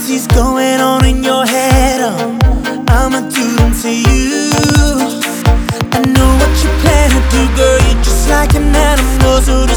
crazy's going on in your head. I'ma do them to you. I know what you plan to do, girl. You're just like an animal, so